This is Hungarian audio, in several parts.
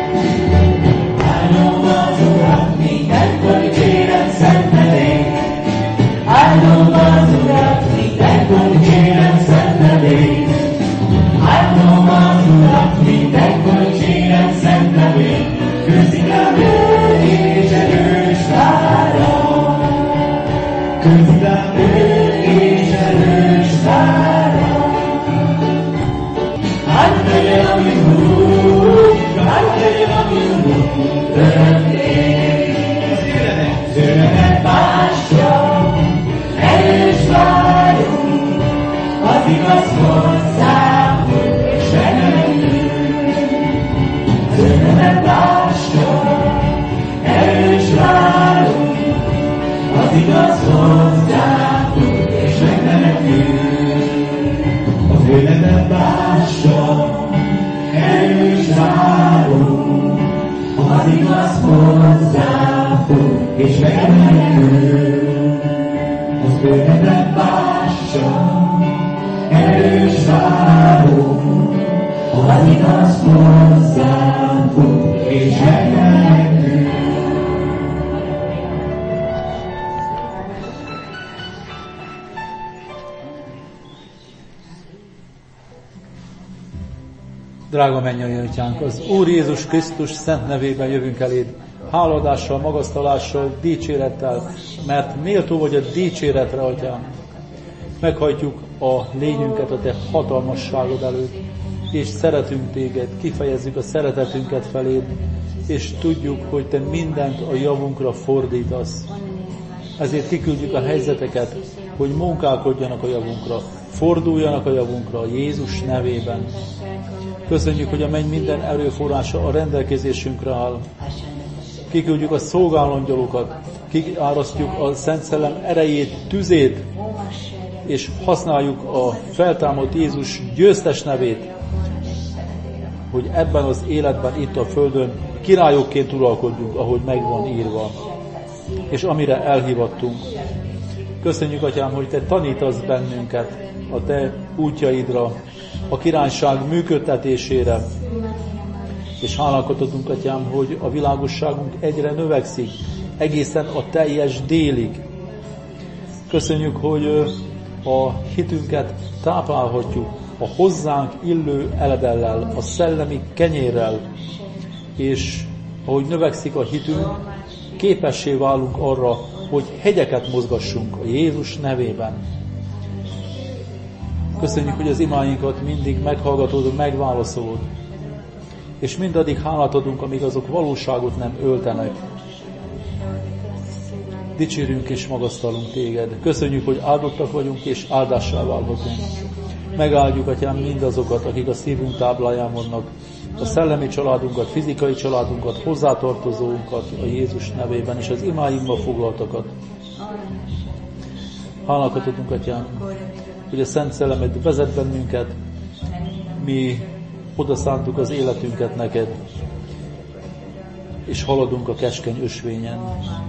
Áldom az Urat, mindenkor kérem szent nevét. Áldom az Urat, mindenkor kérem szent nevét. Áldom az Urat, mindenkor kérem szent nevét. Közigám ő és erős vára. Közigám ő és erős vára. Hát legyen a mi Úrunk, hát legyen a mi Úrunk, örökké. Szőlemet bástya, erős várunk, az igaz hozzám, és megmentünk. Szőlemet bástya, erős várunk, az igaz hozzám, és megmentünk. A főlemet bástya, erős várunk, az igaz hozzám fog, és megmentünk. Az főlemet bástya, erős várunk, az igaz hozzám fog, és megmentünk. Drága mennyei Atyánk, az Úr Jézus Krisztus szent nevében jövünk eléd, háladással, magasztalással, dicsérettel, mert méltó vagy a dicséretre, Atyám. Meghajtjuk a lényünket a Te hatalmasságod előtt, és szeretünk Téged, kifejezzük a szeretetünket feléd, és tudjuk, hogy Te mindent a javunkra fordítasz. Ezért kiküldjük a helyzeteket, hogy munkálkodjanak a javunkra, forduljanak a javunkra Jézus nevében. Köszönjük, hogy a menny minden erőforrása a rendelkezésünkre áll. Kiküldjük a szolgálangyalokat, kiárasztjuk a Szent Szellem erejét, tüzét, és használjuk a feltámadt Jézus győztes nevét, hogy ebben az életben, itt a Földön királyokként uralkodjunk, ahogy meg van írva, és amire elhívattunk. Köszönjük, Atyám, hogy Te tanítasz bennünket a Te útjaidra, a királyság működtetésére, és hálákat adunk, Atyám, hogy a világosságunk egyre növekszik, egészen a teljes délig. Köszönjük, hogy a hitünket táplálhatjuk a hozzánk illő eledellel, a szellemi kenyérrel, és ahogy növekszik a hitünk, képessé válunk arra, hogy hegyeket mozgassunk a Jézus nevében. Köszönjük, hogy az imáinkat mindig meghallgatod, megválaszolod, és mindaddig hálát adunk, amíg azok valóságot nem öltenek. Dicsérünk és magasztalunk Téged. Köszönjük, hogy áldottak vagyunk, és áldással válhatunk. Megáldjuk, Atyám, mindazokat, akik a szívünk tábláján vannak, a szellemi családunkat, fizikai családunkat, hozzátartozóunkat a Jézus nevében, és az imáinkba foglaltakat. Hálákat adunk, Atyám, hogy a Szent Szellemed vezet bennünket, mi oda szántuk az életünket neked, és haladunk a keskeny ösvényen.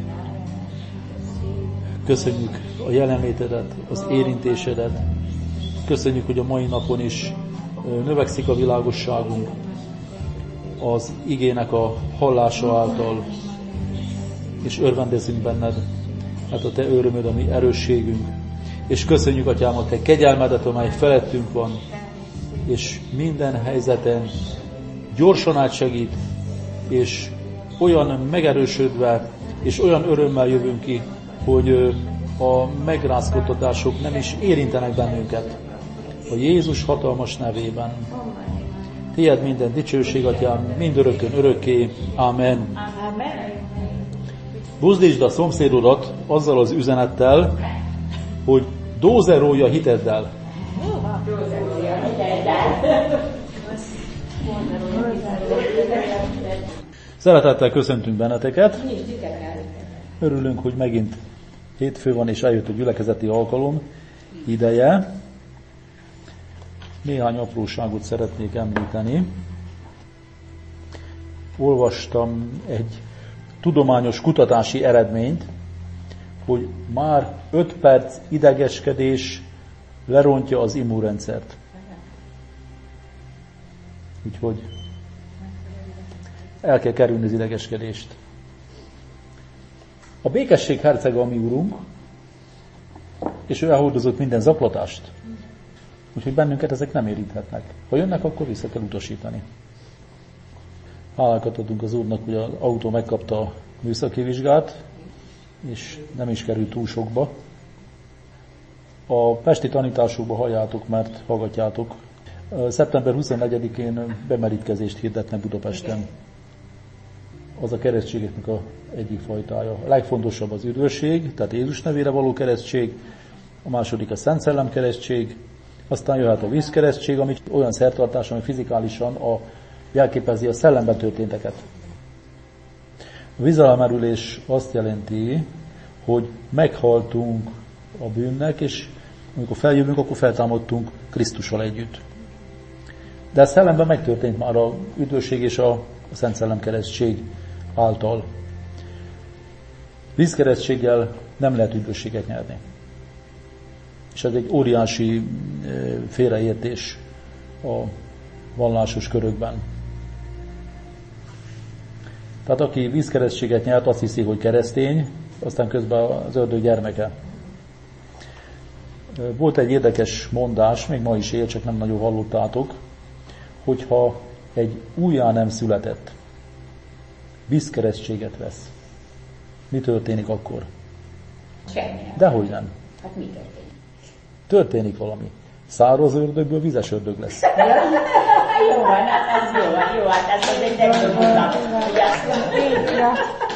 Köszönjük a jelenlétedet, az érintésedet, köszönjük, hogy a mai napon is növekszik a világosságunk az igének a hallása által, és örvendezünk benned, mert a Te örömöd a mi erősségünk, és köszönjük, Atyám, a Te kegyelmedet, amely felettünk van, és minden helyzeten gyorsan átsegít, és olyan megerősödve, és olyan örömmel jövünk ki, hogy a megrázkodtatások nem is érintenek bennünket. A Jézus hatalmas nevében. Tiéd minden dicsőség, Atyám, mindörökkön örökké. Amen. Buzdítsd a szomszédodat azzal az üzenettel, hogy dózerolja hiteddel. Szeretettel köszöntünk benneteket. Örülünk, hogy megint hétfő van, és eljött a gyülekezeti alkalom ideje. Néhány apróságot szeretnék említeni. Olvastam egy tudományos kutatási eredményt, hogy már 5 perc idegeskedés lerontja az immunrendszert. Úgyhogy el kell kerülni az idegeskedést. A békesség hercege a mi úrunk, és ő elhordozott minden zaklatást. Úgyhogy bennünket ezek nem érinthetnek. Ha jönnek, akkor vissza kell utasítani. Hálákat adunk az Úrnak, hogy az autó megkapta a műszaki vizsgát, és nem is került túl sokba. A pesti tanításokba halljátok, mert hallgatjátok. Szeptember 24-én bemerítkezést hirdetnek Budapesten. Az a keresztségeknek a egyik fajtája. A legfontosabb az üdvösség, tehát Jézus nevére való keresztség, a második a Szent Szellem keresztség, aztán jöhet a vízkeresztség, ami olyan szertartás, ami fizikálisan jelképezi a szellemben történteket. A vízalemerülés azt jelenti, hogy meghaltunk a bűnnek, és amikor feljövünk, akkor feltámadtunk Krisztussal együtt. De a szellemben megtörtént már a üdvösség és a Szent Szellem keresztség által. Vízkeresztséggel nem lehet üdvösséget nyerni. És ez egy óriási félreértés a vallásos körökben. Tehát aki vízkeresztséget nyert, azt hiszi, hogy keresztény, aztán közben az ördög gyermeke. Volt egy érdekes mondás, még ma is él, csak nem nagyon hallottátok, hogyha egy újjá nem született vízkeresztséget vesz, mi történik akkor? Semmi. Dehogy nem. Hát mi történik? Történik valami. Száraz ördögből vizes ördög lesz. Jó van, hát ez jó van, hát ez egy nem mondtam, hogy azt mondja.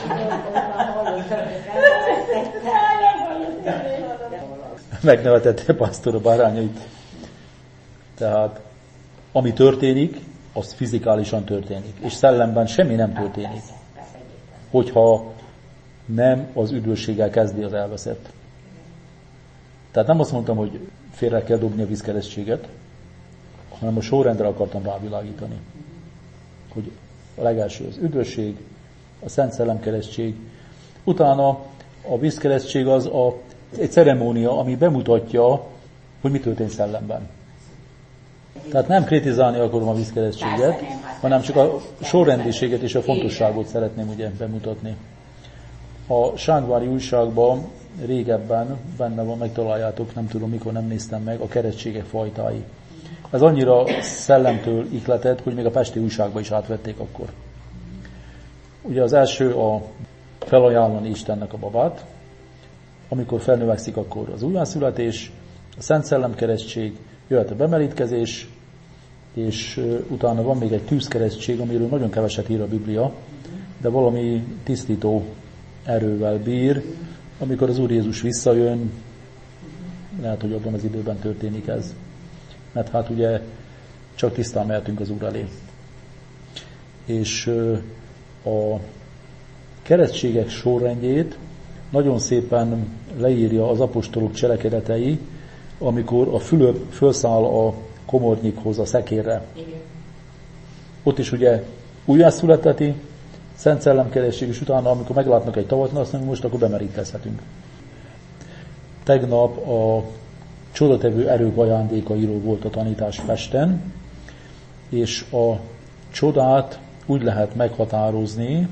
Megnevetette a pásztor a bárányait. Tehát, ami történik, az fizikálisan történik. És szellemben semmi nem történik. Hogyha nem az üdvösséggel kezdi az elveszett. Tehát nem azt mondtam, hogy félre kell dobni a vízkeresztséget, hanem a sorrendre akartam rávilágítani. Hogy a legelső az üdvösség, a Szent Szellem keresztség, utána a vízkeresztség az egy ceremónia, ami bemutatja, hogy mi történt szellemben. Tehát nem kritizálni akarom a vízkeresztséget, hanem csak a sorrendiséget és a fontosságot szeretném ugye bemutatni. A Ságvári újságban régebben benne van, megtaláljátok, nem tudom mikor, nem néztem meg, a keresztségek fajtái. Ez annyira szellemtől ihletett, hogy még a pesti újságba is átvették akkor. Ugye az első a felajánlani Istennek a babát, amikor felnövekszik, akkor az újjászületés, a Szent Szellem keresztség, jöhet a bemerítkezés, és utána van még egy tűzkeresztség, amiről nagyon keveset ír a Biblia, de valami tisztító erővel bír. Amikor az Úr Jézus visszajön, lehet, hogy abban az időben történik ez. Mert hát ugye csak tisztán mehetünk az Úr elé. És a keresztségek sorrendjét nagyon szépen leírja az apostolok cselekedetei, amikor a Fülöp felszáll a komornyikhoz, a szekérre. Igen. Ott is ugye újjászületeti, Szent Szellem keresztség, és utána, amikor meglátnak egy tavat, azt mondjuk, most akkor bemerítkezhetünk. Tegnap a csodatevő erők ajándékairól volt a tanítás Pesten, és a csodát úgy lehet meghatározni,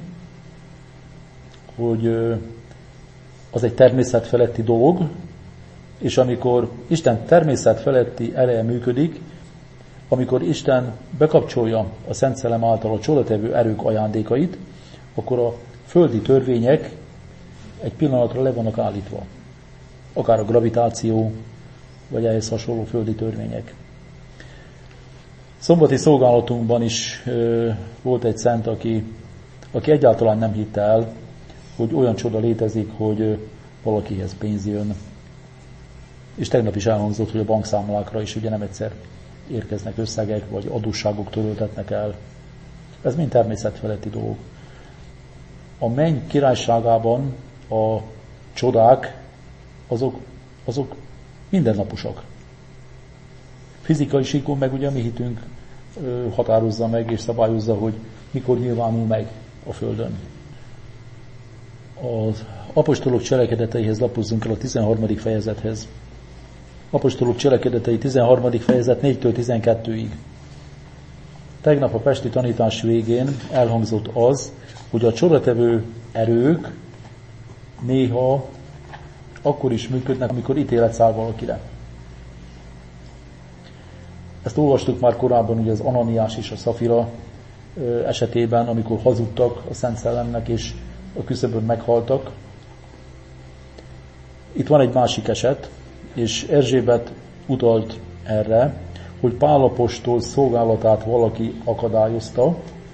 hogy az egy természetfeletti dolog, és amikor Isten természetfeletti ereje működik, amikor Isten bekapcsolja a Szent Szellem által a csodatevő erők ajándékait, akkor a földi törvények egy pillanatra le vannak állítva. Akár a gravitáció, vagy ehhez hasonló földi törvények. Szombati szolgálatunkban is volt egy szent, aki egyáltalán nem hitte el, hogy olyan csoda létezik, hogy valakihez pénz jön. És tegnap is elhangzott, hogy a bankszámlákra is ugye nem egyszer érkeznek összegek, vagy adósságok töröltetnek el. Ez mind természetfeletti dolog. A menny királyságában a csodák, azok mindennaposak. Fizikai síkon meg ugye a mi hitünk határozza meg és szabályozza, hogy mikor nyilvánul meg a Földön. Az apostolok cselekedeteihez lapozzunk el a 13. fejezethez. Apostolok cselekedetei 13. fejezet 4-től 12-ig. Tegnap a pesti tanítás végén elhangzott az, hogy a csodatevő erők néha akkor is működnek, amikor ítélet száll valakire. Ezt olvastuk már korábban ugye az Ananiás és a Szafira esetében, amikor hazudtak a Szent Szellemnek és a küszöbön meghaltak. Itt van egy másik eset, és Erzsébet utalt erre, hogy Pál apostol szolgálatát valaki akadályozta,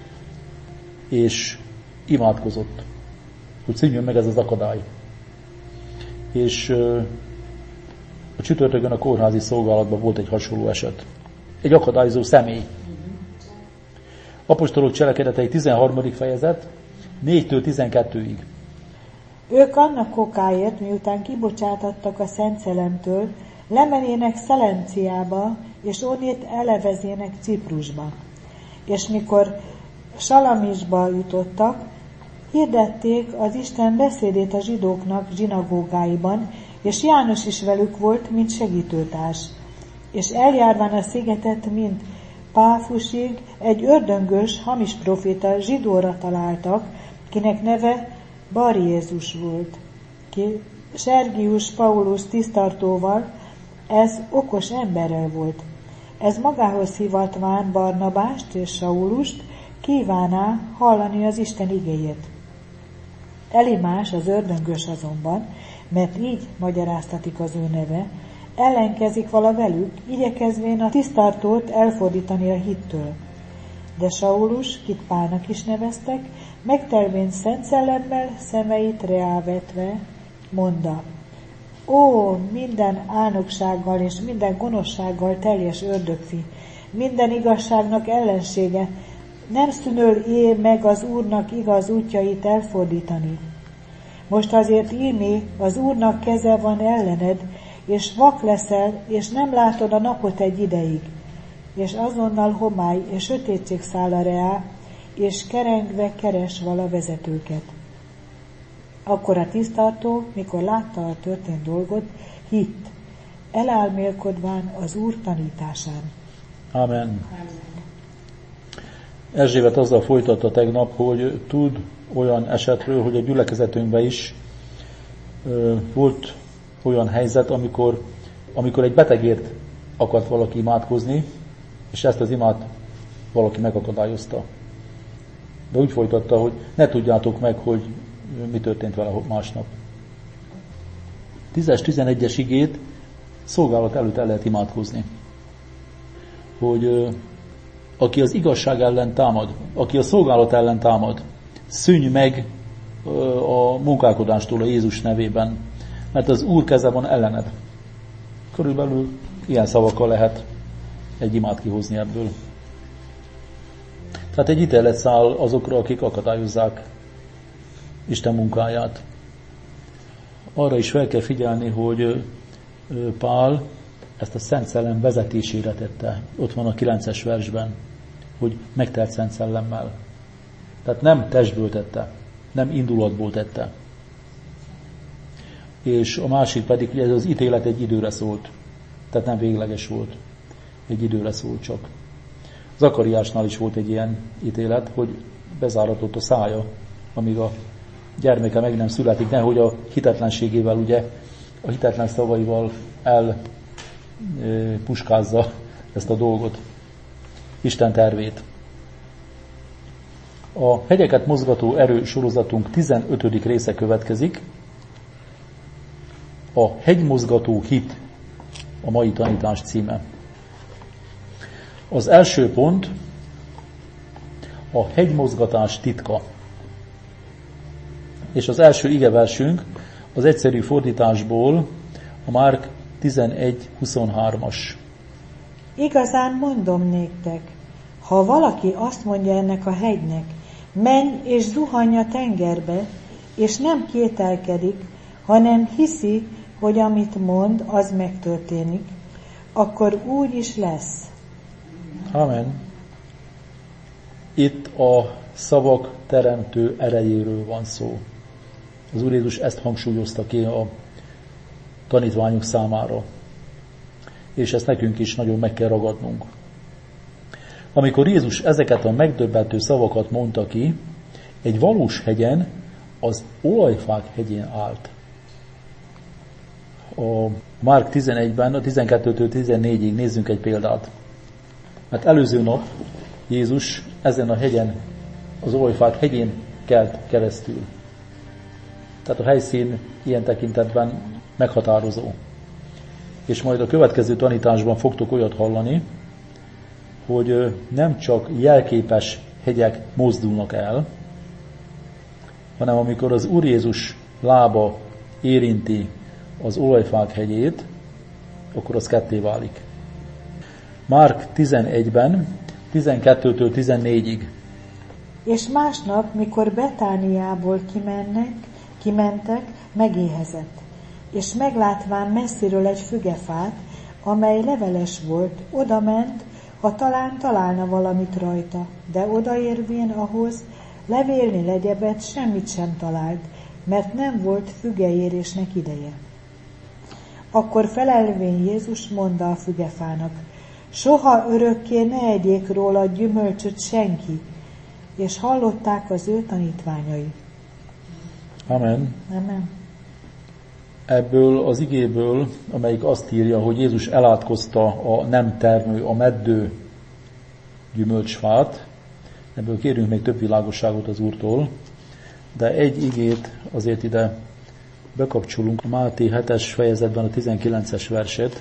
és imádkozott, hogy szűnjön meg ez az akadály. És a csütörtökön a kórházi szolgálatban volt egy hasonló eset. Egy akadályozó személy. Apostolok cselekedetei 13. fejezet, 4-től 12-ig. Ők annak okáért, miután kibocsátattak a Szent Szellemtől, lemenének Szelenciába, és onnét elevezének Ciprusba. És mikor Salamisba jutottak, hirdették az Isten beszédét a zsidóknak zsinagógáiban, és János is velük volt, mint segítőtárs. És eljárván a szigetet, mint Páfusig, egy ördöngös, hamis proféta zsidóra találtak, kinek neve Bar Jézus volt. Ki Sergius Paulus tisztartóval, ez okos emberrel volt. Ez magához hivatván Barnabást és Saulust, kíváná hallani az Isten igéjét. Elimás az ördöngös azonban, mert így magyaráztatik az ő neve, ellenkezik vala velük, igyekezvén a tisztartót elfordítani a hittől. De Saulus, kit Pálnak is neveztek, megtelvén Szent Szellemmel szemeit reávetve, mondta: Ó, minden álnoksággal és minden gonoszsággal teljes ördögfi, minden igazságnak ellensége, nem szűnöl meg az Úrnak igaz útjait elfordítani. Most azért ímé, az Úrnak keze van ellened, és vak leszel, és nem látod a napot egy ideig. És azonnal homály és sötétség száll a reá, és kerengve keres vala vezetőket. Akkor a tisztartó, mikor látta a történt dolgot, hitt, elálmélkodván az Úr tanításán. Amen. Erzsébet azzal folytatta tegnap, hogy tud olyan esetről, hogy a gyülekezetünkben is volt olyan helyzet, amikor egy betegért akart valaki imádkozni, és ezt az imát valaki megakadályozta. De úgy folytatta, hogy ne tudjátok meg, hogy mi történt vele másnap. 10-11-es igét szolgálat előtt el lehet imádkozni. Hogy aki az igazság ellen támad, aki a szolgálat ellen támad, szűnj meg a munkálkodástól a Jézus nevében, mert az Úr keze van ellened. Körülbelül ilyen szavakkal lehet egy imát kihozni ebből. Tehát egy ítélet száll azokra, akik akadályozzák Isten munkáját. Arra is fel kell figyelni, hogy Pál ezt a Szent Szellem vezetésére tette. Ott van a 9-es versben, hogy megtelt Szent Szellemmel. Tehát nem testből tette, nem indulatból tette. És a másik pedig, hogy ez az ítélet egy időre szólt. Tehát nem végleges volt. Egy időre szólt csak. Zakariásnál is volt egy ilyen ítélet, hogy bezáratott a szája, amíg a gyermeke meg nem születik, nehogy a hitetlenségével, ugye, a hitetlen szavaival elpuskázza ezt a dolgot, Isten tervét. A hegyeket mozgató erő sorozatunk 15. része következik. A hegymozgató hit a mai tanítás címe. Az első pont a hegymozgatás titka. És az első igeversünk az egyszerű fordításból a Márk 11:23-as. Igazán mondom néktek, ha valaki azt mondja ennek a hegynek, menj és zuhanj a tengerbe, és nem kételkedik, hanem hiszi, hogy amit mond, az megtörténik, akkor úgy is lesz. Amen. Itt a szavak teremtő erejéről van szó. Az Úr Jézus ezt hangsúlyozta ki a tanítványok számára. És ezt nekünk is nagyon meg kell ragadnunk. Amikor Jézus ezeket a megdöbbentő szavakat mondta ki, egy valós hegyen, az olajfák hegyén állt. A Márk 11-ben, a 12-től 14-ig nézzünk egy példát. Mert előző nap Jézus ezen a hegyen, az olajfák hegyén kelt keresztül. Tehát a helyszín ilyen tekintetben meghatározó. És majd a következő tanításban fogtok olyat hallani, hogy nem csak jelképes hegyek mozdulnak el, hanem amikor az Úr Jézus lába érinti az olajfák hegyét, akkor az ketté válik. Márk 11-ben, 12-től 14-ig. És másnap, mikor Betániából kimentek, megéhezett, és meglátván messziről egy fügefát, amely leveles volt, odament, ha talán találna valamit rajta, de odaérvén ahhoz levélni legyebet semmit sem talált, mert nem volt fügeérésnek ideje. Akkor felelvén Jézus mondta a fügefának, soha örökké ne egyék róla gyümölcsöt senki, és hallották az ő tanítványai. Amen. Amen. Ebből az igéből, amelyik azt írja, hogy Jézus elátkozta a nem termő, a meddő gyümölcsfát, ebből kérünk még több világosságot az Úrtól, de egy igét azért ide bekapcsolunk. Máté 7-es fejezetben a 19-es verset.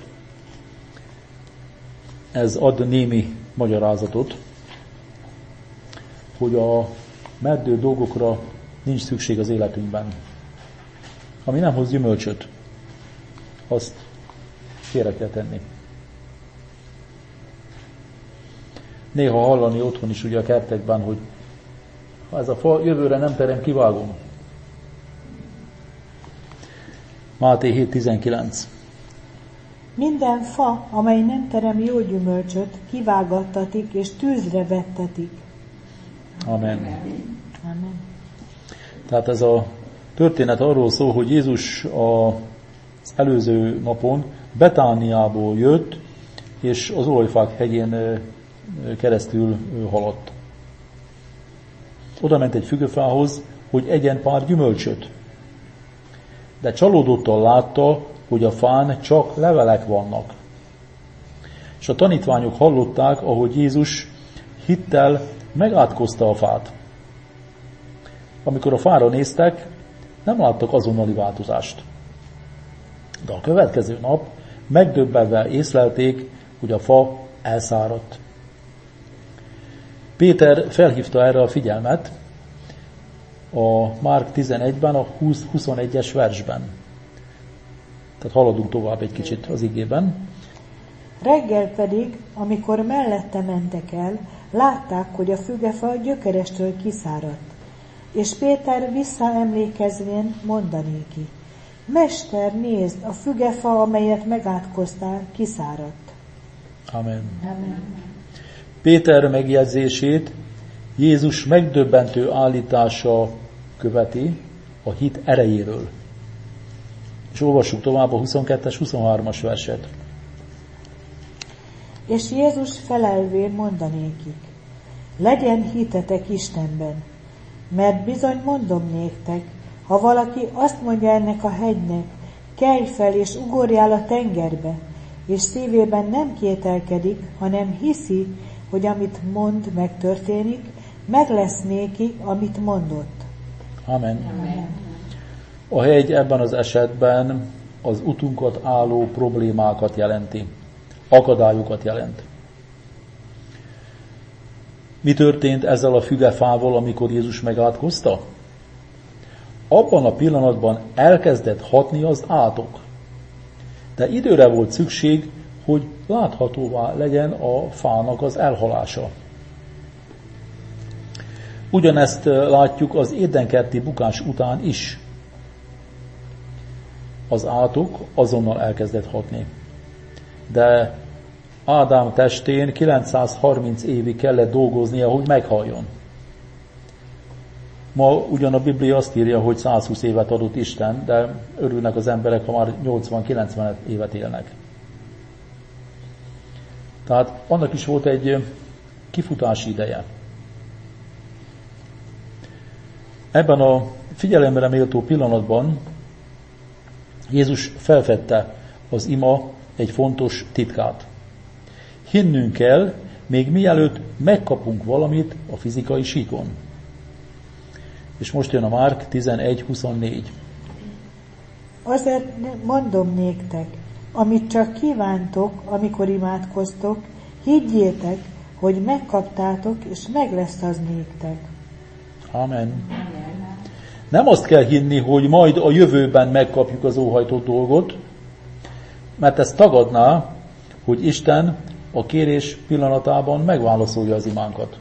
Ez ad némi magyarázatot, hogy a meddő dolgokra nincs szükség az életünkben. Ami nem hoz gyümölcsöt, azt félre kell tenni. Néha hallani otthon is ugye a kertekben, hogy ha ez a fa jövőre nem terem, kivágom. Máté 7.19. Minden fa, amely nem terem jó gyümölcsöt, kivágattatik és tűzre vettetik. Amen. Amen. Tehát ez a történet arról szól, hogy Jézus az előző napon Betániából jött, és az olajfák hegyén keresztül haladt. Oda ment egy fügefához, hogy egyen pár gyümölcsöt. De csalódottan látta, hogy a fán csak levelek vannak. És a tanítványok hallották, ahogy Jézus hittel megátkozta a fát. Amikor a fára néztek, nem láttak azonnali változást. De a következő nap megdöbbenve észlelték, hogy a fa elszáradt. Péter felhívta erre a figyelmet a Márk 11-ben, a 20-21-es versben. Tehát haladunk tovább egy kicsit az igében. Reggel pedig, amikor mellette mentek el, látták, hogy a fügefa gyökerestől kiszáradt. És Péter visszaemlékezvén mondanéki: Mester, nézd, a fügefa, amelyet megátkoztál, kiszáradt. Amen. Amen. Péter megjegyzését Jézus megdöbbentő állítása követi a hit erejéről. És olvassuk tovább a 22-es, 23-as verset. És Jézus felelvén mondanékik: Legyen hitetek Istenben, mert bizony mondom néktek, ha valaki azt mondja ennek a hegynek, kelj fel és ugorjál a tengerbe, és szívében nem kételkedik, hanem hiszi, hogy amit mond megtörténik, meg lesz néki, amit mondott. Amen. Amen. A hegy ebben az esetben az utunkat álló problémákat jelenti, akadályokat jelent. Mi történt ezzel a fügefával, amikor Jézus megátkozta? Abban a pillanatban elkezdett hatni az átok. De időre volt szükség, hogy láthatóvá legyen a fának az elhalása. Ugyanezt látjuk az édenkerti bukás után is. Az átok azonnal elkezdett hatni. De Ádám testén 930 évig kellett dolgoznia, hogy meghaljon. Ma ugyan a Biblia azt írja, hogy 120 évet adott Isten, de örülnek az emberek, ha már 80-90 évet élnek. Tehát annak is volt egy kifutási ideje. Ebben a figyelemre méltó pillanatban Jézus felfedte az ima egy fontos titkát. Hinnünk kell, még mielőtt megkapunk valamit a fizikai síkon. És most jön a Márk 11:24. Azért mondom néktek, amit csak kívántok, amikor imádkoztok, higgyétek, hogy megkaptátok, és meg lesz az néktek. Amen. Nem azt kell hinni, hogy majd a jövőben megkapjuk az óhajtott dolgot, mert ez tagadná, hogy Isten a kérés pillanatában megválaszolja az imánkat.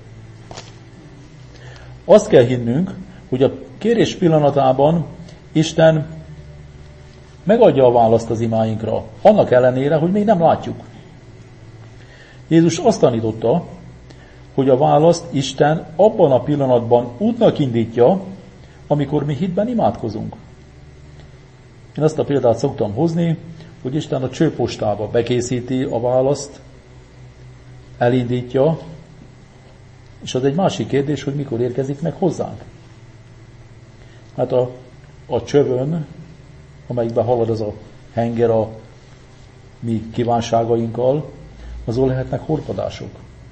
Azt kell hinnünk, hogy a kérés pillanatában Isten megadja a választ az imáinkra, annak ellenére, hogy még nem látjuk. Jézus azt tanította, hogy a választ Isten abban a pillanatban útnak indítja, amikor mi hitben imádkozunk. Én azt a példát szoktam hozni, hogy Isten a csőpostába bekészíti a választ, elindítja, és az egy másik kérdés, hogy mikor érkezik meg hozzánk. Hát a csövön, amelyikben halad az a henger a mi kívánságainkkal, azon lehetnek horpadások.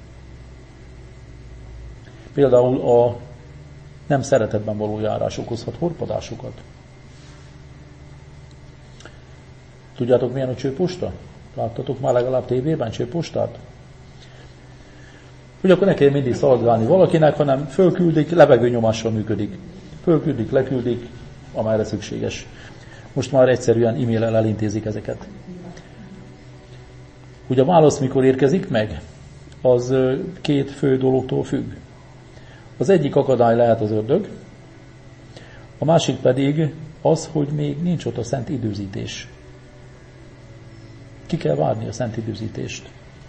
Például a nem szeretetben való járás okozhat horpadásokat. Tudjátok, milyen a csőposta? Láttatok már legalább tévében csőpostát? Hogy akkor ne kell mindig szaladgálni valakinek, hanem fölküldik, levegőnyomással működik. Fölküldik, leküldik, amerre szükséges. Most már egyszerűen e-mail-el elintézik ezeket. Hogy a válasz mikor érkezik meg, az két fő dologtól függ. Az egyik akadály lehet az ördög, a másik pedig az, hogy még nincs ott a szent időzítés. Ki kell várni a szent időzítést.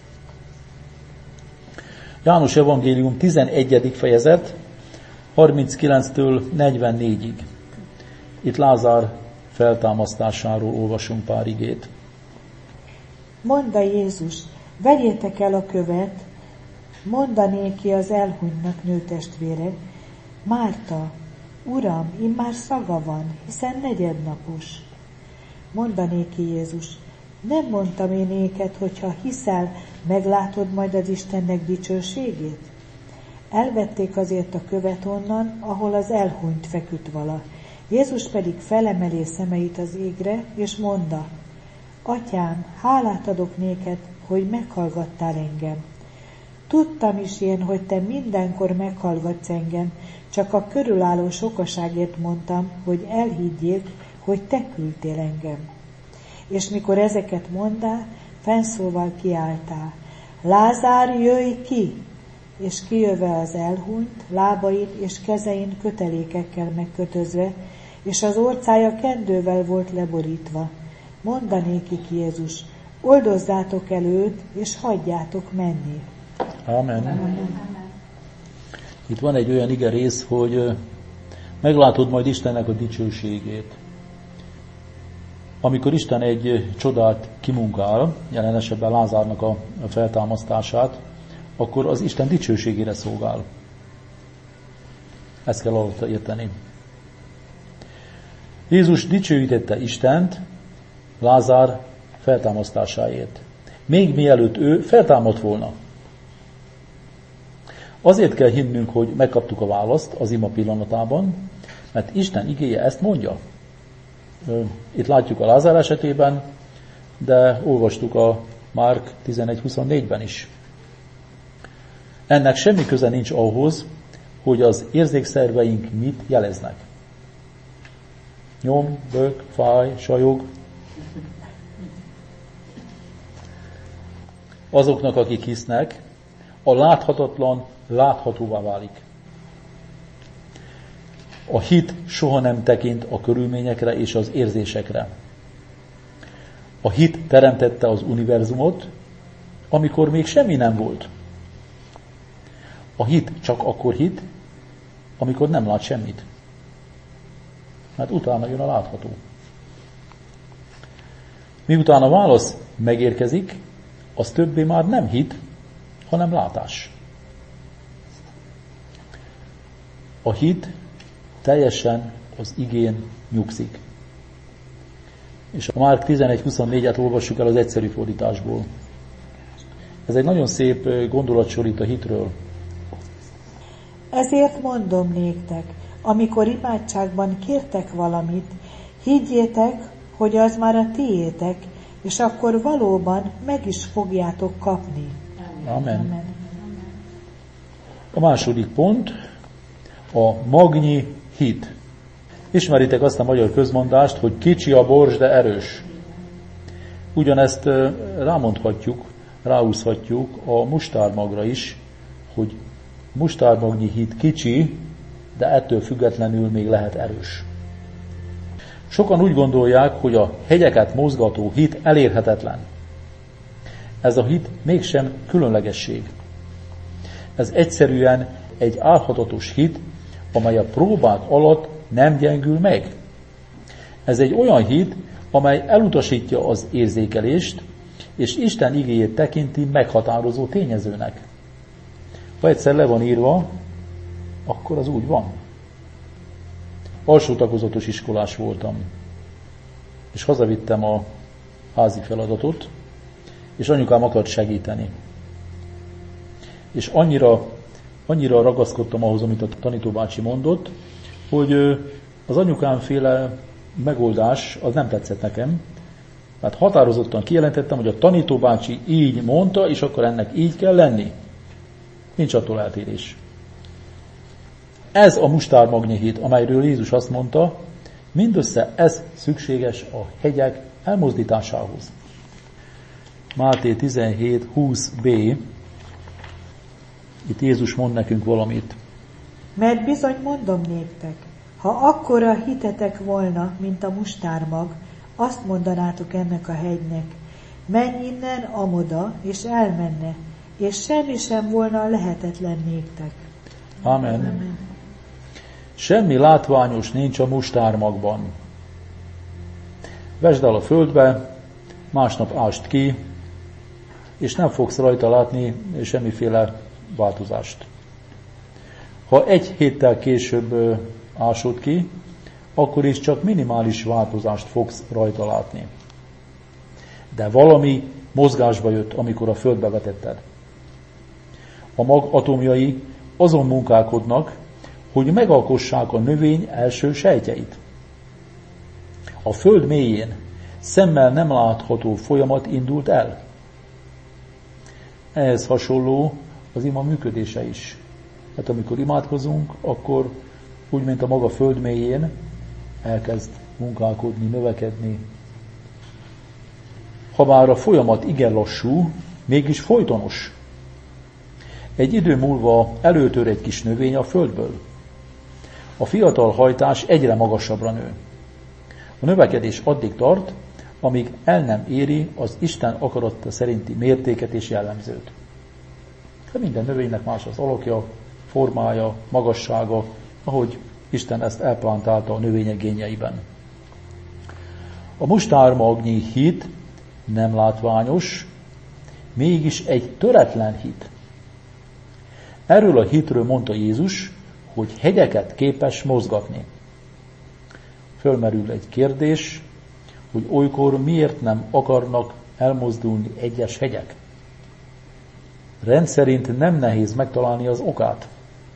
János evangélium 11. fejezet, 39-től 44-ig. Itt Lázár feltámasztásáról olvasunk pár igét. Mondta Jézus, vegyétek el a követ, mondanéki az elhunytnak nőtestvére, Márta, Uram, immár szaga van, hiszen negyednapos. Mondanéki Jézus, nem mondtam én néked, hogyha hiszel, meglátod majd az Istennek dicsőségét? Elvették azért a követ onnan, ahol az elhunyt feküdt vala. Jézus pedig felemeli szemeit az égre, és mondta, Atyám, hálát adok néked, hogy meghallgattál engem. Tudtam is én, hogy te mindenkor meghallgatsz engem, csak a körülálló sokaságért mondtam, hogy elhiggyék, hogy te küldtél engem. És mikor ezeket mondtál, fennszólval kiáltál, Lázár, jöjj ki! És kijöve az elhunyt, lábain és kezein kötelékekkel megkötözve, és az orcája kendővel volt leborítva. Mondanékik Jézus, oldozzátok el őt, és hagyjátok menni. Amen. Amen. Itt van egy olyan ige rész, hogy meglátod majd Istennek a dicsőségét. Amikor Isten egy csodát kimunkál, jelen esetben Lázárnak a feltámasztását, akkor az Isten dicsőségére szolgál. Ezt kell alatt érteni. Jézus dicsőítette Istent Lázár feltámasztásáért. Még mielőtt ő feltámadt volna. Azért kell hinnünk, hogy megkaptuk a választ az ima pillanatában, mert Isten igéje ezt mondja. Itt látjuk a Lázár esetében, de olvastuk a Márk 11:24-ben is. Ennek semmi köze nincs ahhoz, hogy az érzékszerveink mit jeleznek. Nyom, bök, fáj, sajog. Azoknak, akik hisznek, a láthatatlan láthatóvá válik. A hit soha nem tekint a körülményekre és az érzésekre. A hit teremtette az univerzumot, amikor még semmi nem volt. A hit csak akkor hit, amikor nem lát semmit. Mert utána jön a látható. Miután a válasz megérkezik, az többé már nem hit, hanem látás. A hit teljesen az igén nyugszik. És a Márk 11:24-et olvassuk el az egyszerű fordításból. Ez egy nagyon szép gondolatsor itt a hitről. Ezért mondom néktek, amikor imádságban kértek valamit, higgyétek, hogy az már a tiétek, és akkor valóban meg is fogjátok kapni. Amen. Amen. A második pont a magnyi hit. Ismeritek azt a magyar közmondást, hogy kicsi a bors, de erős. Ugyanezt ráhúzhatjuk a mustármagra is, hogy mustármagnyi hit kicsi, de ettől függetlenül még lehet erős. Sokan úgy gondolják, hogy a hegyeket mozgató hit elérhetetlen. Ez a hit mégsem különlegesség. Ez egyszerűen egy álhatatos hit, amely a próbák alatt nem gyengül meg. Ez egy olyan hit, amely elutasítja az érzékelést, és Isten igéjét tekinti meghatározó tényezőnek. Ha egyszer le van írva, akkor az úgy van. Alsó tagozatos iskolás voltam, és hazavittem a házi feladatot, és anyukám akart segíteni. És annyira ragaszkodtam ahhoz, amit a tanítóbácsi mondott, hogy az anyukámféle megoldás az nem tetszett nekem. Hát határozottan kijelentettem, hogy a tanítóbácsi így mondta, és akkor ennek így kell lenni. Nincs attól eltérés. Ez a mustármagnyi hit, amelyről Jézus azt mondta, mindössze ez szükséges a hegyek elmozdításához. Máté 17:20b. Itt Jézus mond nekünk valamit. Mert bizony mondom néktek, ha akkora hitetek volna, mint a mustármag, azt mondanátok ennek a hegynek, menj innen amoda, és elmenne, és semmi sem volna lehetetlen néktek. Amen. Amen. Semmi látványos nincs a mustármagban. Vesd el a földbe, másnap ást ki, és nem fogsz rajta látni semmiféle változást. Ha egy héttel később ásod ki, akkor is csak minimális változást fogsz rajta látni. De valami mozgásba jött, amikor a földbe vetetted. A mag atomjai azon munkálkodnak, hogy megalkossák a növény első sejtjeit. A föld mélyén szemmel nem látható folyamat indult el. Ehhez hasonló az ima működése is. Hát amikor imádkozunk, akkor úgy, mint a maga föld mélyén elkezd munkálkodni, növekedni. Habár a folyamat igen lassú, mégis folytonos. Egy idő múlva előtör egy kis növény a földből. A fiatal hajtás egyre magasabbra nő. A növekedés addig tart, amíg el nem éri az Isten akarata szerinti mértéket és jellemzőt. De minden növénynek más az alakja, formája, magassága, ahogy Isten ezt elplántálta a növények génjeiben. A mustármagnyi hit nem látványos, mégis egy töretlen hit. Erről a hitről mondta Jézus, hogy hegyeket képes mozgatni. Fölmerül egy kérdés, hogy olykor miért nem akarnak elmozdulni egyes hegyek. Rendszerint nem nehéz megtalálni az okát.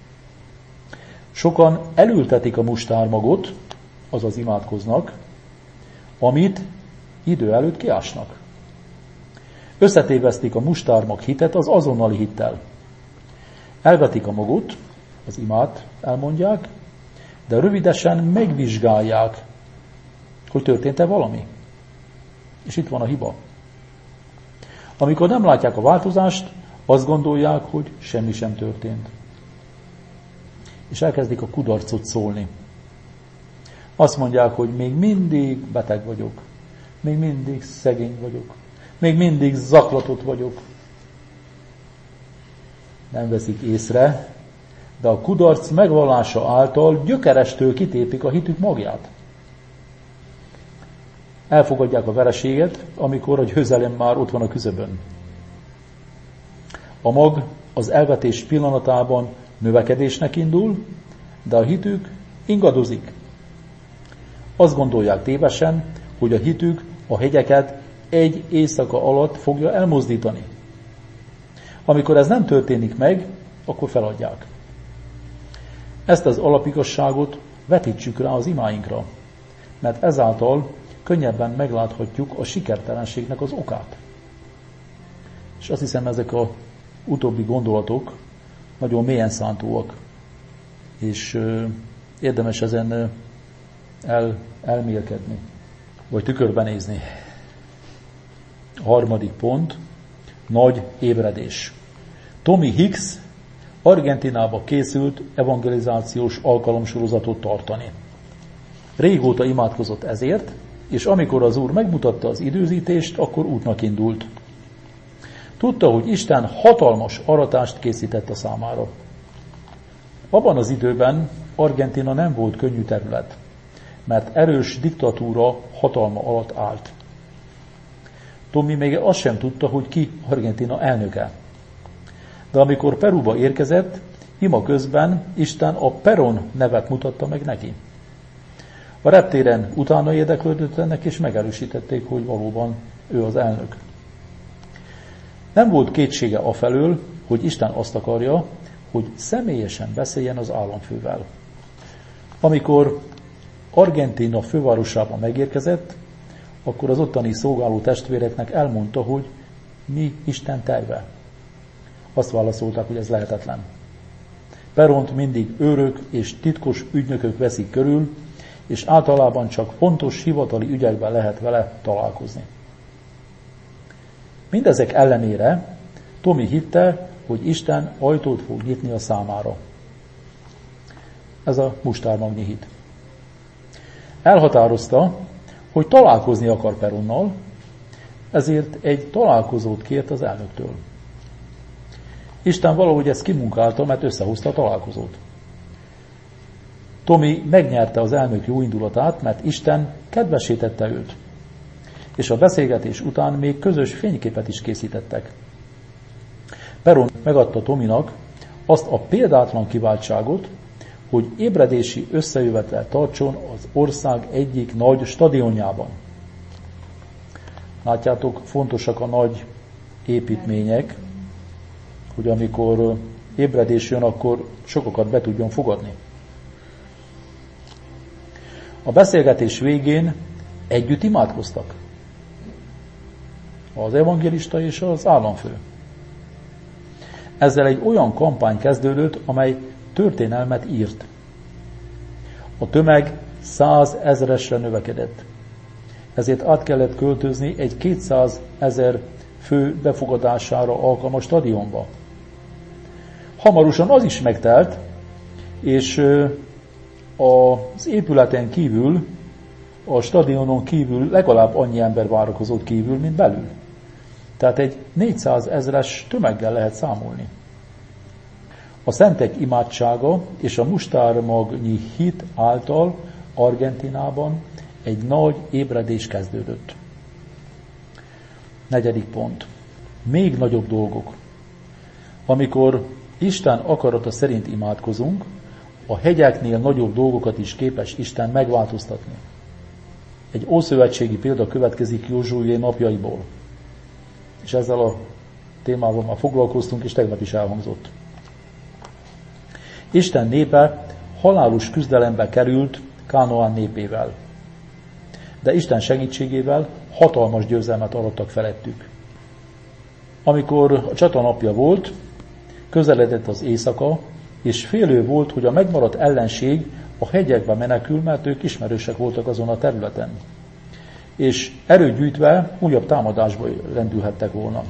Sokan elültetik a mustármagot, azaz imádkoznak, amit idő előtt kiásnak. Összetévesztik a mustármag hitet az azonnali hittel. Elvetik a magot, az imát elmondják, de rövidesen megvizsgálják, hogy történt-e valami. És itt van a hiba. Amikor nem látják a változást, azt gondolják, hogy semmi sem történt. És elkezdik a kudarcot szólni. Azt mondják, hogy még mindig beteg vagyok, még mindig szegény vagyok, még mindig zaklatott vagyok. Nem veszik észre, de a kudarc megvallása által gyökerestől kitépik a hitük magját. Elfogadják a vereséget, amikor a győzelem már ott van a küszöbön. A mag az elvetés pillanatában növekedésnek indul, de a hitük ingadozik. Azt gondolják tévesen, hogy a hitük a hegyeket egy éjszaka alatt fogja elmozdítani. Amikor ez nem történik meg, akkor feladják. Ezt az alapigazságot vetítsük rá az imáinkra, mert ezáltal könnyebben megláthatjuk a sikertelenségnek az okát. És azt hiszem, ezek az utóbbi gondolatok nagyon mélyen szántóak, és érdemes ezen elmélkedni, vagy tükörben nézni. A harmadik pont, nagy ébredés. Tommy Hicks Argentinába készült evangelizációs alkalomsorozatot tartani. Régóta imádkozott ezért, és amikor az Úr megmutatta az időzítést, akkor útnak indult. Tudta, hogy Isten hatalmas aratást készített a számára. Abban az időben Argentína nem volt könnyű terület, mert erős diktatúra hatalma alatt állt. Tommy még azt sem tudta, hogy ki Argentína elnöke. De amikor Peruba érkezett, ima közben Isten a Perón nevet mutatta meg neki. A reptéren utána érdeklődött ennek, és megerősítették, hogy valóban ő az elnök. Nem volt kétsége afelől, hogy Isten azt akarja, hogy személyesen beszéljen az államfővel. Amikor Argentína fővárosában megérkezett, akkor az ottani szolgáló testvéreknek elmondta, hogy mi Isten terve. Azt válaszolták, hogy ez lehetetlen. Peront mindig őrök és titkos ügynökök veszik körül, és általában csak fontos hivatali ügyekben lehet vele találkozni. Mindezek ellenére Tommy hitte, hogy Isten ajtót fog nyitni a számára. Ez a mustármagnyi hit. Elhatározta, hogy találkozni akar Peronnal, ezért egy találkozót kért az elnöktől. Isten valahogy ezt kimunkálta, mert összehozta a találkozót. Tommy megnyerte az elnök jó indulatát, mert Isten kedvesítette őt. És a beszélgetés után még közös fényképet is készítettek. Peron megadta Tommynak azt a példátlan kiváltságot, hogy ébredési összejövetel tartson az ország egyik nagy stadionjában. Látjátok, fontosak a nagy építmények, hogy amikor ébredés jön, akkor sokakat be tudjon fogadni. A beszélgetés végén együtt imádkoztak. Az evangélista és az államfő. Ezzel egy olyan kampány kezdődött, amely történelmet írt. A tömeg 100 000-esre növekedett. Ezért át kellett költözni egy 200 000 fő befogadására alkalmas stadionba. Hamarosan az is megtelt, és az épületen kívül, a stadionon kívül legalább annyi ember várakozott kívül, mint belül. Tehát egy 400 000-es tömeggel lehet számolni. A szentek imádsága és a mustármagnyi hit által Argentínában egy nagy ébredés kezdődött. 4. pont. Még nagyobb dolgok. Amikor Isten akarata szerint imádkozunk, a hegyeknél nagyobb dolgokat is képes Isten megváltoztatni. Egy ószövetségi példa következik Józsué napjaiból. És ezzel a témával már foglalkoztunk, és tegnap is elhangzott. Isten népe halálos küzdelembe került Kánaán népével. De Isten segítségével hatalmas győzelmet arattak felettük. Amikor a csata napja volt, közeledett az éjszaka, és félő volt, hogy a megmaradt ellenség a hegyekbe menekül, mert ők ismerősek voltak azon a területen. És erőt gyűjtve újabb támadásba rendülhettek volna.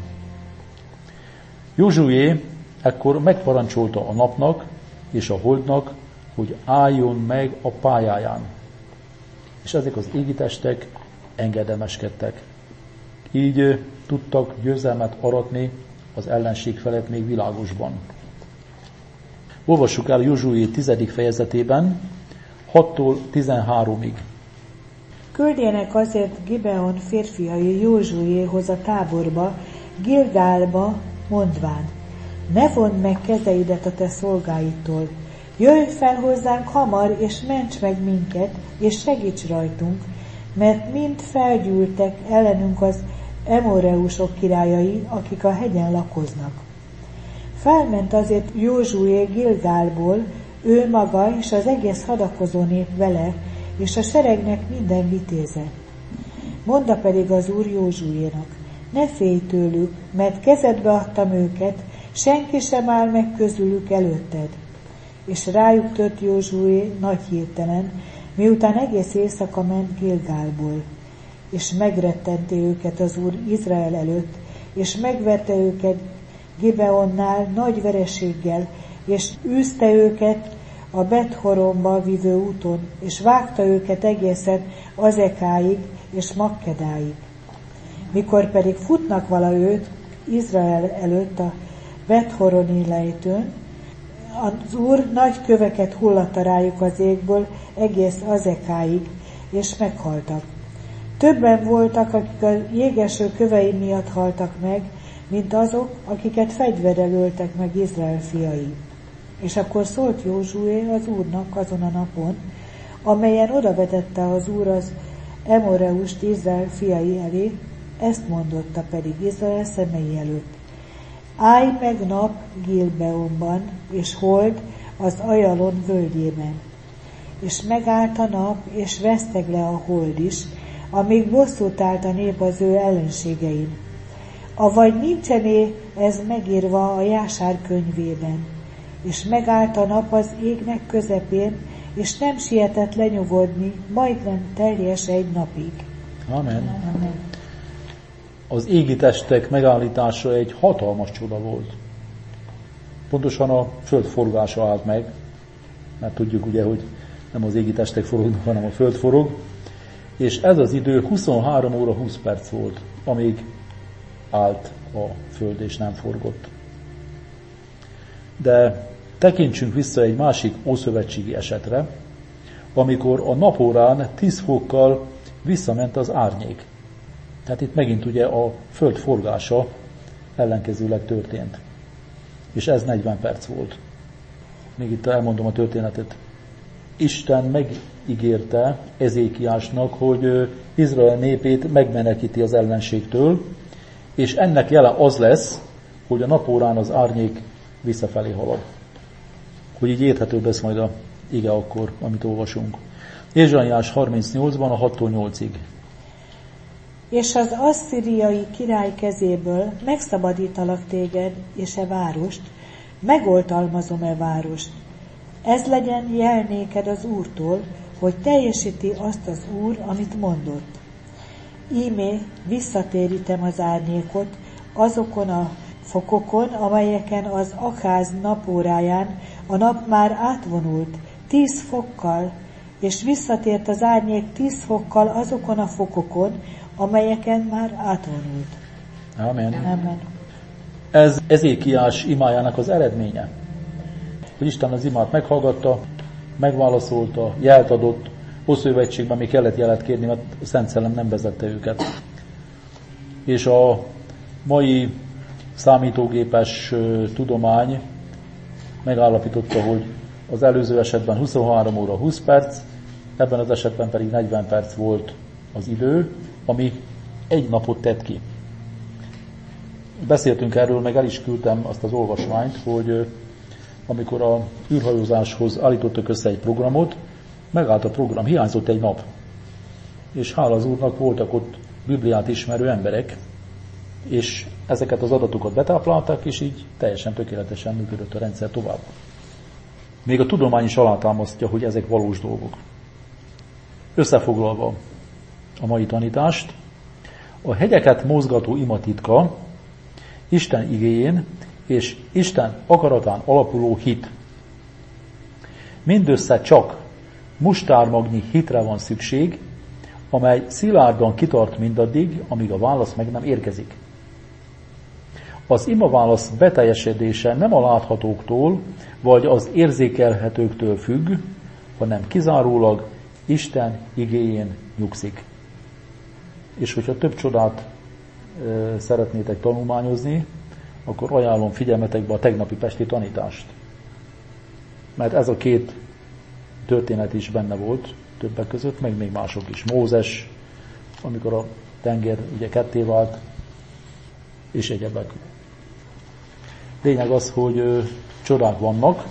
Józsué ekkor megparancsolta a napnak és a holdnak, hogy álljon meg a pályáján. És ezek az égitestek engedelmeskedtek. Így tudtak győzelmet aratni az ellenség felett még világosban. Olvassuk el Józsué 10. fejezetében, 6-tól 13-ig. Küldjenek azért Gibeon férfiai Józsuéhoz a táborba, Gilgálba, mondván: ne fondd meg kezeidet a te szolgáidtól, Jöjj fel hozzánk hamar, és ments meg minket, és segíts rajtunk, mert mind felgyűltek ellenünk az Emoreusok királyai, akik a hegyen lakoznak. Felment azért Józsué Gilgálból, ő maga és az egész hadakozó nép vele, és a seregnek minden vitéze. Mondta pedig az Úr Józsuénak, ne félj tőlük, mert kezedbe adtam őket, senki sem áll meg közülük előtted. És rájuk tört Józsué nagy hirtelen, miután egész éjszaka ment Gilgálból. És megrettenti őket az Úr Izrael előtt, és megverte őket Gibeonnál nagy vereséggel, és űzte őket a Bet-Horonba vívő úton, és vágta őket egészen Azekáig és Makkedáig. Mikor pedig futnak vala őt Izrael előtt a Bet-Horoni lejtőn, az Úr nagy köveket hullatta rájuk az égből egész Azekáig, és meghaltak. Többen voltak, akik a jégeső kövei miatt haltak meg, mint azok, akiket fegyverrel öltek meg Izrael fiai. És akkor szólt Józsué az Úrnak azon a napon, amelyen odavetette az Úr az Emoreust Izrael fiai elé, ezt mondotta pedig Izrael szemei előtt. Állj meg nap Gilbeonban, és hold az Ajalon völgyében. És megállt a nap, és veszteg le a hold is, amíg bosszút állt a nép az ő ellenségein. Avagy nincsené ez megírva a Jásár könyvében. És megállt a nap az égnek közepén, és nem sietett lenyugodni, majdnem teljes egy napig. Amen. Amen. Az égi testek megállítása egy hatalmas csoda volt. Pontosan a föld forgása állt meg, mert tudjuk ugye, hogy nem az égi testek forognak, hanem a föld forog, és ez az idő 23 óra 20 perc volt, amíg állt a föld és nem forgott. De tekintsünk vissza egy másik ószövetségi esetre, amikor a napórán 10 fokkal visszament az árnyék. Tehát itt megint ugye a föld forgása ellenkezőleg történt. És ez 40 perc volt. Még itt elmondom a történetet. Isten megígérte Ezékiásnak, hogy Izrael népét megmenekíti az ellenségtől, és ennek jele az lesz, hogy a napórán az árnyék visszafelé halad. Hogy így érthetőbb lesz majd a ige akkor, amit olvasunk. Ézsaiás 38-ban a 6-tól 8-ig. És az asszíriai király kezéből megszabadítalak téged és e várost, megoltalmazom e várost. Ez legyen jel néked az Úrtól, hogy teljesíti azt az Úr, amit mondott. Ímé visszatérítem az árnyékot azokon a fokokon, amelyeken az Akáz napóráján a nap már átvonult 10 fokkal, és visszatért az árnyék 10 fokkal azokon a fokokon, amelyeken már átvonult. Amen. Amen. Ez Ezékiás imájának az eredménye. Hogy Isten az imát meghallgatta, megválaszolta, jelt adott, Ószövetségben még kellett jelet kérni, mert a Szent Szellem nem vezette őket. És a mai számítógépes tudomány megállapította, hogy az előző esetben 23 óra 20 perc, ebben az esetben pedig 40 perc volt az idő, ami egy napot tett ki. Beszéltünk erről, meg el is küldtem azt az olvasmányt, hogy amikor a űrhajózáshoz állítottak össze egy programot, megállt a program, hiányzott egy nap. És hála az Úrnak voltak ott Bibliát ismerő emberek, és ezeket az adatokat betáplálták, és így teljesen tökéletesen működött a rendszer tovább. Még a tudomány is alátámasztja, hogy ezek valós dolgok. Összefoglalva a mai tanítást, a hegyeket mozgató imatitka Isten igéjén és Isten akaratán alapuló hit. Mindössze csak mustármagnyi hitre van szükség, amely szilárdan kitart mindaddig, amíg a válasz meg nem érkezik. Az imaválasz beteljesedése nem a láthatóktól, vagy az érzékelhetőktől függ, hanem kizárólag Isten igéjén nyugszik. És hogyha több csodát szeretnétek tanulmányozni, akkor ajánlom figyelmetekbe a tegnapi pesti tanítást. mert ez a két történet is benne volt többek között, meg még mások is. Mózes, amikor a tenger ugye ketté vált, és egyebek. Lényeg az, hogy csodák vannak,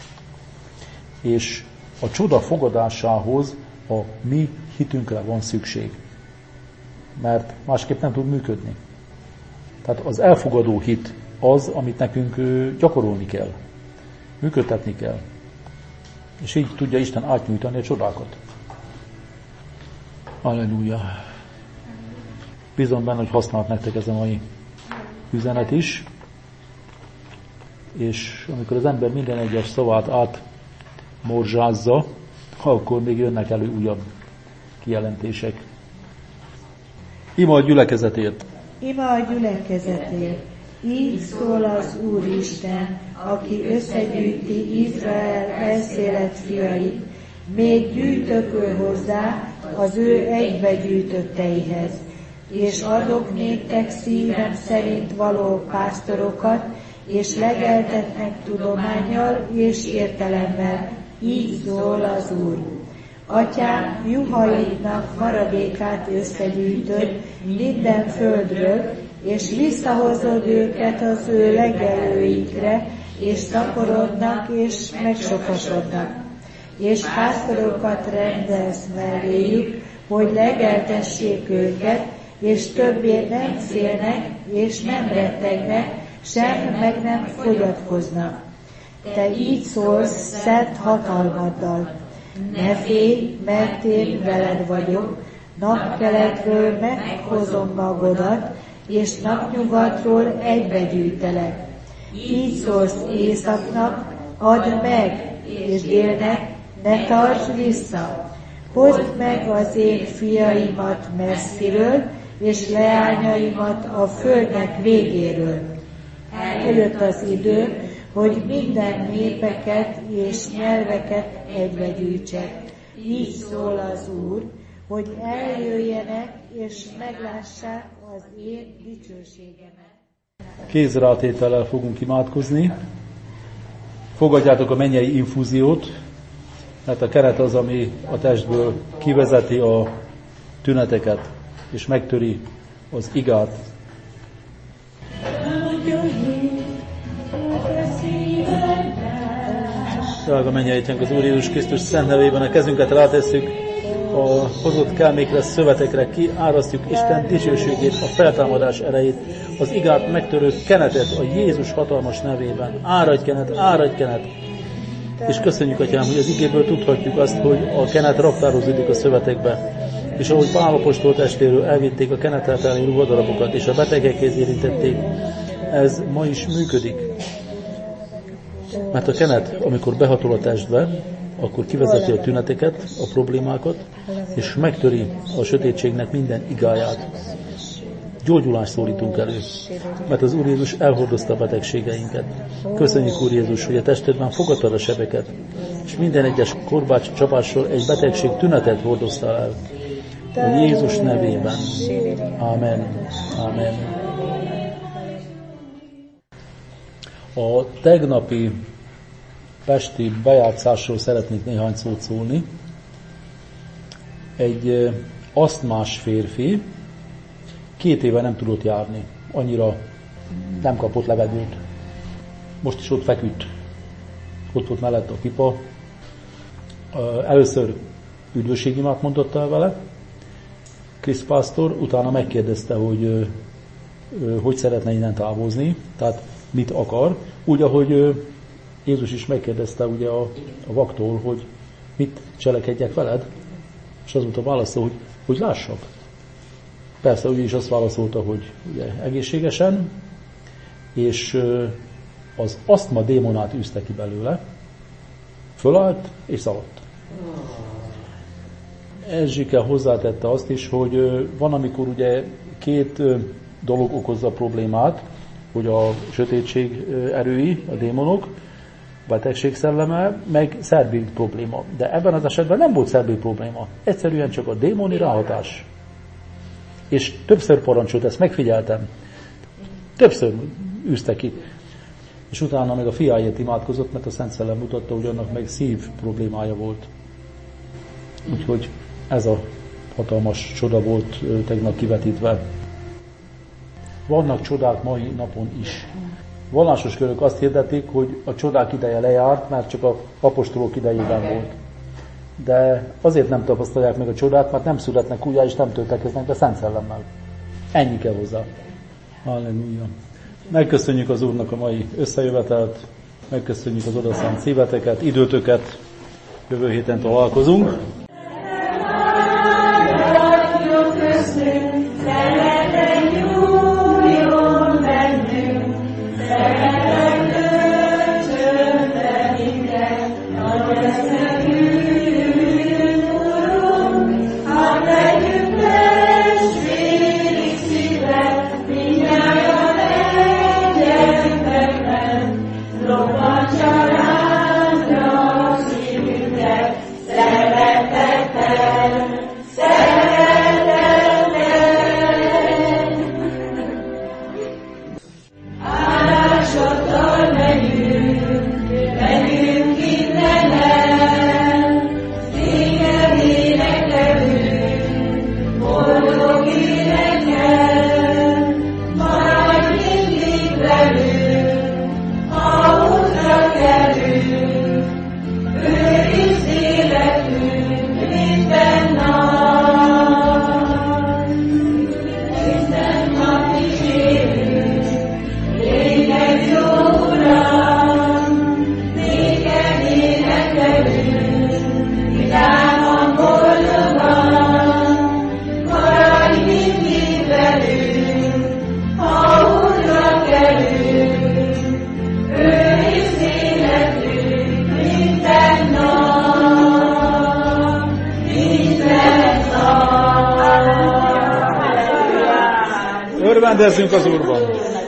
és a csoda fogadásához a mi hitünkre van szükség. Mert másképp nem tud működni. Tehát az elfogadó hit az, amit nekünk gyakorolni kell. Működtetni kell. És így tudja Isten átnyújtani a csodákat. Halleluja. Bízom benne, hogy használt nektek ez a mai üzenet is. És amikor az ember minden egyes szavát átmorzsázza, akkor még jönnek elő újabb kijelentések. Ima a gyülekezetért. Ima a gyülekezetért. Így szól az Úristen, aki összegyűjti Izrael elszélet fiait, még gyűjtök ő hozzá az ő egybegyűjtötteihez, és adok néktek szívem szerint való pásztorokat, és legeltetnek tudománnyal és értelemmel, így szól az Úr. Atyám, juhaidnak maradékát összegyűjtöd minden földről, és visszahozod őket az ő legelőikre, és szaporodnak, és megsokasodnak. És pásztorokat rendelsz melléjük, hogy legeltessék őket, és többé nem félnek, és nem rettegnek, sem meg nem fogyatkoznak. Te így szólsz szent hatalmaddal. Ne félj, mert én veled vagyok, napkeletről meghozom magodat, és napnyugatról egybegyűjtelek. Így szólsz északnak, add meg, és délnek, ne tarts vissza. Hozd meg az én fiaimat messziről, és leányaimat a földnek végéről. Eljött az idő, hogy minden népeket és nyelveket egybegyűjtsek. Így szól az Úr, hogy eljöjjenek és meglássák az én dicsőségemet. Kézrátétellel fogunk imádkozni. Fogadjátok a mennyei infúziót, mert a keret az, ami a testből kivezeti a tüneteket, és megtöri az igát. Drága mennyei Atyánk, az Úr Jézus Krisztus szent nevében a kezünket rátesszük a hozott kelmékre, szövetekre, kiárasztjuk Isten dicsőségét, a feltámadás erejét, az igát megtörő kenetet a Jézus hatalmas nevében. Áradj kenet, áradj kenet! És köszönjük, Atyám, hogy az igéből tudhatjuk azt, hogy a kenet raktározódik a szövetekbe. És ahogy Pál apostol testéről elvitték a keneteltelni ruhadarabokat, és a betegekhez érintették, ez ma is működik. Mert a kenet, amikor behatol a testbe, akkor kivezeti a tüneteket, a problémákat, és megtöri a sötétségnek minden igáját. Gyógyulást szólítunk elő, mert az Úr Jézus elhordozta a betegségeinket. Köszönjük, Úr Jézus, hogy a testedben fogadtad a sebeket, és minden egyes korbács csapással egy betegség tünetet hordoztál el. A Jézus nevében. Amen. Amen. A tegnapi pesti bejátszásról szeretnék néhány szót szólni. Egy asztmás férfi 2 éve nem tudott járni. Annyira nem kapott levegőt. Most is ott feküdt. Ott volt mellett a pipa. Először üdvösségimát mondott el vele Krisz pásztor, utána megkérdezte, hogy hogy szeretne innen távozni, tehát mit akar. Úgy, ahogy Jézus is megkérdezte ugye a vaktól, hogy mit cselekedjek veled, és az volt a válasza, hogy lássak. Persze, ugye is azt válaszolta, hogy ugye, egészségesen, és az asztma démonát űzte ki belőle, fölállt és szaladt. Erzsike hozzátette azt is, hogy van, amikor ugye 2 dolog okozza a problémát, hogy a sötétség erői, a démonok, betegség szelleme, meg szerbi probléma. De ebben az esetben nem volt szerbi probléma. Egyszerűen csak a démoni ráhatás. És többször parancsolt, ezt megfigyeltem. Többször űzte ki. és utána meg a fiáért imádkozott, mert a Szent Szellem mutatta, hogy annak meg szív problémája volt. Úgyhogy ez a hatalmas csoda volt tegnap kivetítve. Vannak csodák mai napon is. Vallásos körök azt hirdetik, hogy a csodák ideje lejárt, mert csak a apostolok idejében volt. De azért nem tapasztalják meg a csodát, mert nem születnek újjá, és nem töltekeznek be Szent Szellemmel. Ennyi kell hozzá. Halleluja. Megköszönjük az Úrnak a mai összejövetelt, megköszönjük az odaszánt szíveteket, időtöket. Jövő héten találkozunk. Örvendezzünk az Úrban!